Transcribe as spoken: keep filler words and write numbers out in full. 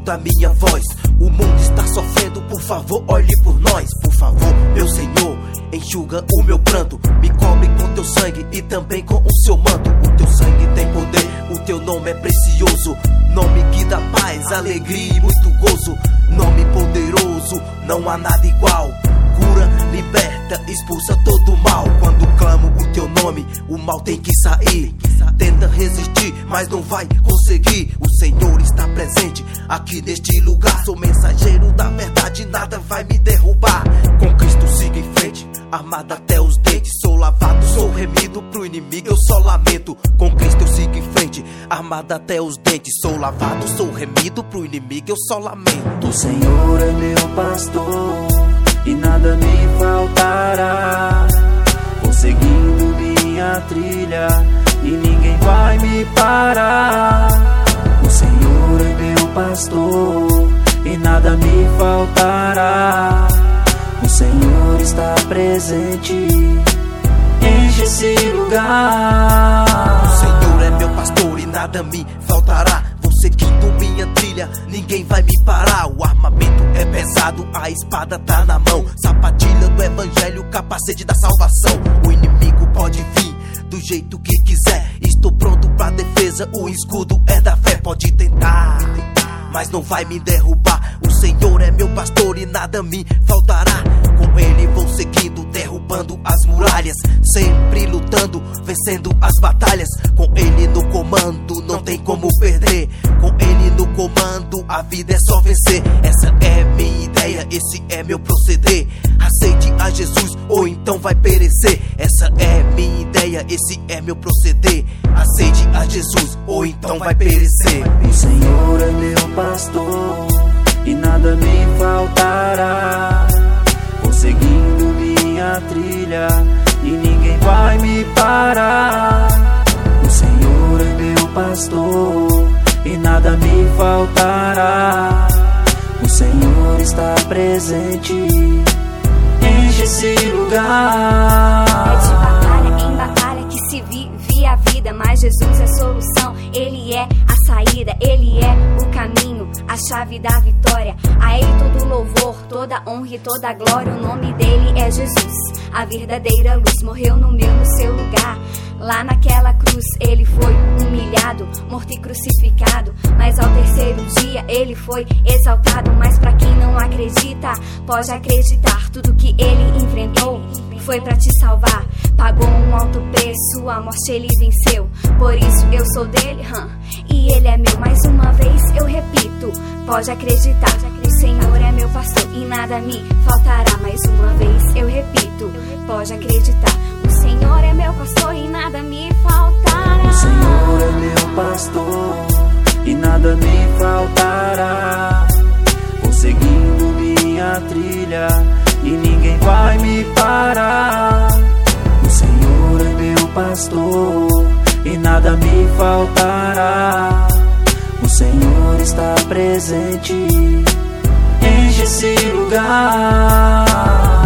escuta a minha voz. O mundo está sofrendo, por favor, olhe por nós. Por favor, meu Senhor, enxuga o meu pranto. Me cobre com teu sangue e também com o seu manto. O teu sangue tem poder, o teu nome é precioso. Nome que dá paz, alegria e muito gozo. Nome poderoso, não há nada igual. Cura, liberta, expulsa todo o mal. Quando clamo o teu nome, o mal tem que sair. Tenta resistir, mas não vai conseguir. O Senhor está presente aqui neste lugar. Sou mensageiro da verdade, nada vai me derrubar. Com Cristo sigo em frente, armado até os dentes. Sou lavado, sou remido, pro inimigo eu só lamento. Com Cristo eu sigo em frente, armado até os dentes. Sou lavado, sou remido, pro inimigo eu só lamento. O Senhor é meu pastor e nada me faltará. Vou seguindo minha trilha e ninguém vai me parar. O Senhor é meu pastor e nada me faltará. O Senhor está presente, enche esse lugar. O Senhor é meu pastor e nada me faltará. Vou seguindo minha trilha, ninguém vai me parar. O armamento é pesado, a espada tá na mão. Sapatilha do evangelho, capacete da salvação. O inimigo pode vir do jeito que quiser. Estou pronto pra defesa, o escudo é da fé. Pode tentar, mas não vai me derrubar. O Senhor é meu pastor e nada me faltará. Com ele vou seguindo, derrubando as muralhas. Sempre lutando, vencendo as batalhas. Com ele no comando, não tem como perder. Com ele no comando, a vida é só vencer. Essa é minha ideia, esse é meu proceder. Aceite a Jesus ou então vai perecer. Essa é minha ideia, esse é meu proceder. Aceite a Jesus ou então vai perecer. O Senhor é meu pastor e nada me faltará. Vou seguindo minha trilha e ninguém vai me parar. O Senhor é meu pastor e nada me faltará. O Senhor está presente, enche esse lugar. É de batalha em batalha que se vive a vida, mas Jesus é a solução, Ele é a saída, Ele é o caminho, a chave da vitória. A Ele todo louvor, toda honra e toda glória. O nome dele é Jesus, a verdadeira luz. Morreu no meu, no seu lugar. Lá naquela cruz ele foi humilhado, morto e crucificado, mas ao terceiro dia ele foi exaltado. Mas pra quem não acredita, pode acreditar. Tudo que ele enfrentou foi pra te salvar. Pagou um alto preço, a morte ele venceu. Por isso eu sou dele, hum, e ele é meu. Mais uma vez eu repito, pode acreditar. O Senhor é meu pastor e nada me faltará. Mais uma vez eu repito, pode acreditar. O Senhor é meu pastor e nada me faltará. O Senhor é meu pastor e nada me faltará. Vou seguindo minha trilha e ninguém vai me parar. O Senhor é meu pastor e nada me faltará. O Senhor está presente, enche esse lugar.